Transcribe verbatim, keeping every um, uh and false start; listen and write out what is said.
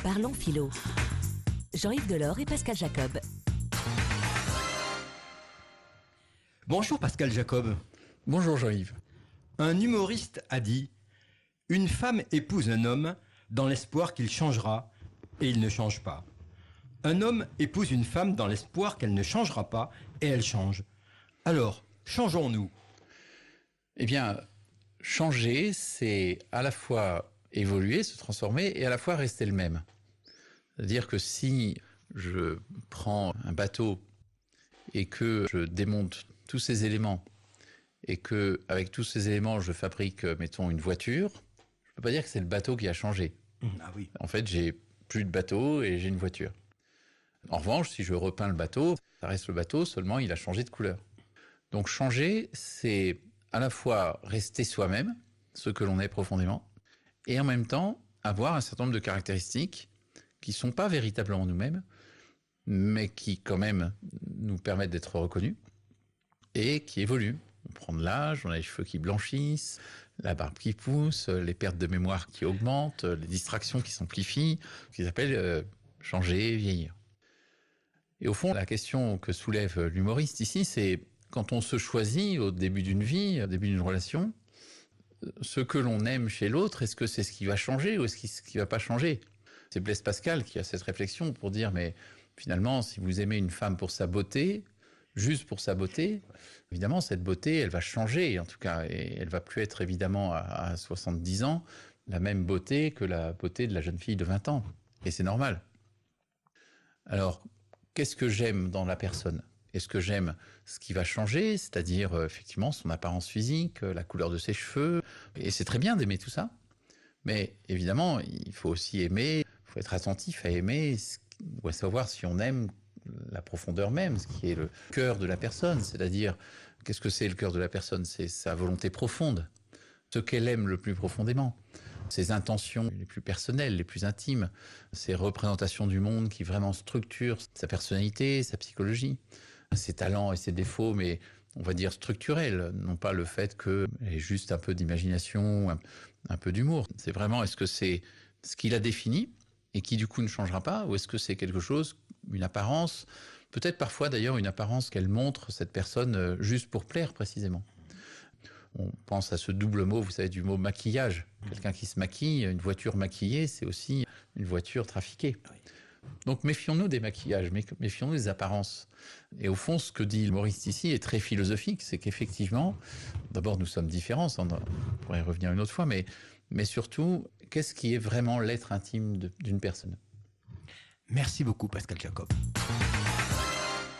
Parlons philo. Jean-Yves Delors et Pascal Jacob. Bonjour Pascal Jacob. Bonjour Jean-Yves. Un humoriste a dit « Une femme épouse un homme dans l'espoir qu'il changera, et il ne change pas. Un homme épouse une femme dans l'espoir qu'elle ne changera pas, et elle change. Alors, changeons-nous » Eh bien, changer, c'est à la fois évoluer, se transformer, et à la fois rester le même. C'est-à-dire que si je prends un bateau et que je démonte tous ces éléments, et que avec tous ces éléments, je fabrique, mettons, une voiture, je ne peux pas dire que c'est le bateau qui a changé. Ah oui. En fait, j'ai plus de bateau et j'ai une voiture. En revanche, si je repeins le bateau, ça reste le bateau, seulement il a changé de couleur. Donc changer, c'est à la fois rester soi-même, ce que l'on est profondément, et en même temps avoir un certain nombre de caractéristiques qui ne sont pas véritablement nous-mêmes, mais qui quand même nous permettent d'être reconnus et qui évoluent. On prend de l'âge, on a les cheveux qui blanchissent, la barbe qui pousse, les pertes de mémoire qui augmentent, les distractions qui s'amplifient, ce qu'ils appellent euh, changer, vieillir. Et au fond, la question que soulève l'humoriste ici, c'est quand on se choisit au début d'une vie, au début d'une relation, ce que l'on aime chez l'autre, est-ce que c'est ce qui va changer ou est-ce qui ne va pas changer ? C'est Blaise Pascal qui a cette réflexion pour dire, mais finalement, si vous aimez une femme pour sa beauté, juste pour sa beauté, évidemment, cette beauté, elle va changer, en tout cas, et elle va plus être évidemment à, à soixante-dix ans la même beauté que la beauté de la jeune fille de vingt ans. Et c'est normal. Alors, qu'est-ce que j'aime dans la personne ? Est-ce que j'aime ce qui va changer, c'est-à-dire euh, effectivement son apparence physique, euh, la couleur de ses cheveux, et c'est très bien d'aimer tout ça, mais évidemment, il faut aussi aimer, il faut être attentif à aimer, ou à savoir si on aime la profondeur même, ce qui est le cœur de la personne, c'est-à-dire, qu'est-ce que c'est le cœur de la personne ? C'est sa volonté profonde, ce qu'elle aime le plus profondément, ses intentions les plus personnelles, les plus intimes, ses représentations du monde qui vraiment structurent sa personnalité, sa psychologie, ses talents et ses défauts, mais on va dire structurels, non pas le fait qu'elle ait juste un peu d'imagination, un, un peu d'humour. C'est vraiment, est-ce que c'est ce qu'il a défini et qui du coup ne changera pas, ou est-ce que c'est quelque chose, une apparence, peut-être parfois d'ailleurs une apparence qu'elle montre, cette personne, juste pour plaire précisément. On pense à ce double mot, vous savez, du mot maquillage. Quelqu'un qui se maquille, une voiture maquillée, c'est aussi une voiture trafiquée. Donc méfions-nous des maquillages, méfions-nous des apparences. Et au fond, ce que dit l'humoriste ici est très philosophique, c'est qu'effectivement, d'abord nous sommes différents, on pourrait y revenir une autre fois, mais, mais surtout, qu'est-ce qui est vraiment l'être intime de, d'une personne ? Merci beaucoup Pascal Jacob.